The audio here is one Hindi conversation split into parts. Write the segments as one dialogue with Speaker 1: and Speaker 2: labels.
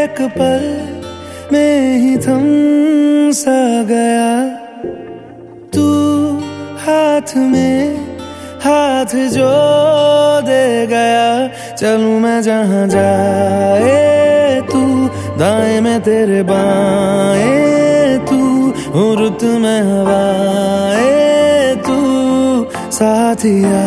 Speaker 1: एक पल में ही थम सा गया तू, हाथ में हाथ जो दे गया। चलूं मैं जहां जाए तू, दाएं में तेरे बाएं तू, हूँ रुत में हवाएं तू साथिया।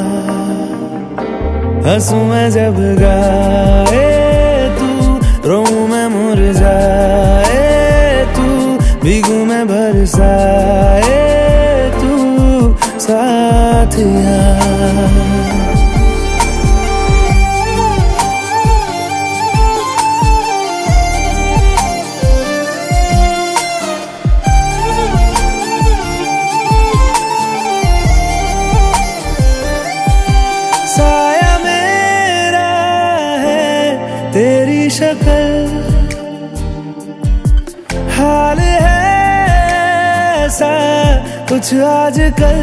Speaker 1: हंसूं मैं जब गाए तू, रोऊं मैं मुरझाए तू, भीगूं मैं बरसाए तू साथिया। साया मेरा है तेरी शक्ल, हाल है ऐसा कुछ आजकल।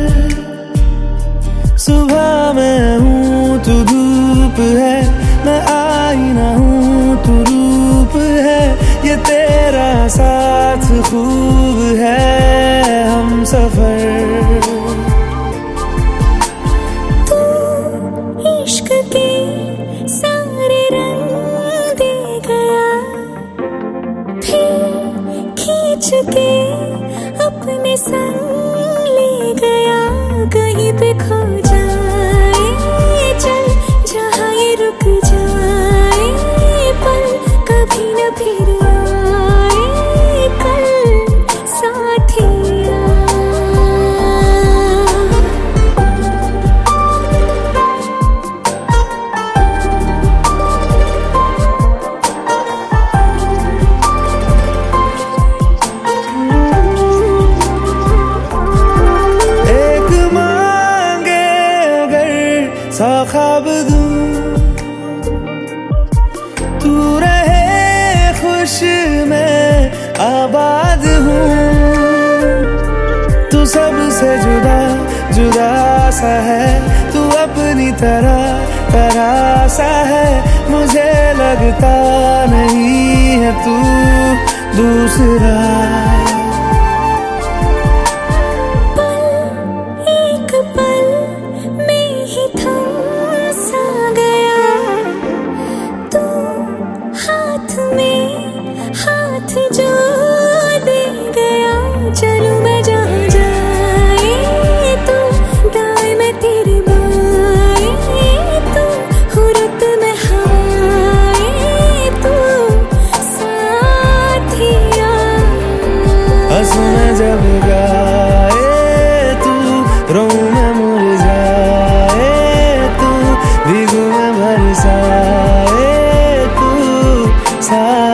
Speaker 1: सुबह मैं हूँ तू धूप है, मैं आईना हूँ तू रूप है। ये तेरा साथ खूब है हम सफर।
Speaker 2: इश्क के सारे रंग दे गया, फिर खींच के अपने संग ले गया। कहीं पे खो जाए चल, जहाँ ये रुक जाए पल, कभी न फिर आए कल साथिया।
Speaker 1: सा ख्वाब दूं तू रहे खुश मैं आबाद हूँ। तू सबसे जुदा जुदा सा है, तू अपनी तरह सा है। मुझे लगता नहीं है तू दूसरा।
Speaker 2: हाथ जो दे गया, चलूं मैं जहां जाए तू, दाएं में तेरे बाएं तू, हुरत में हवाएं तू साथिया।
Speaker 1: हंसूं मैं जब गाए तू, रोऊं मैं मुरझाए तू, भीगूं मैं बरसाए तू।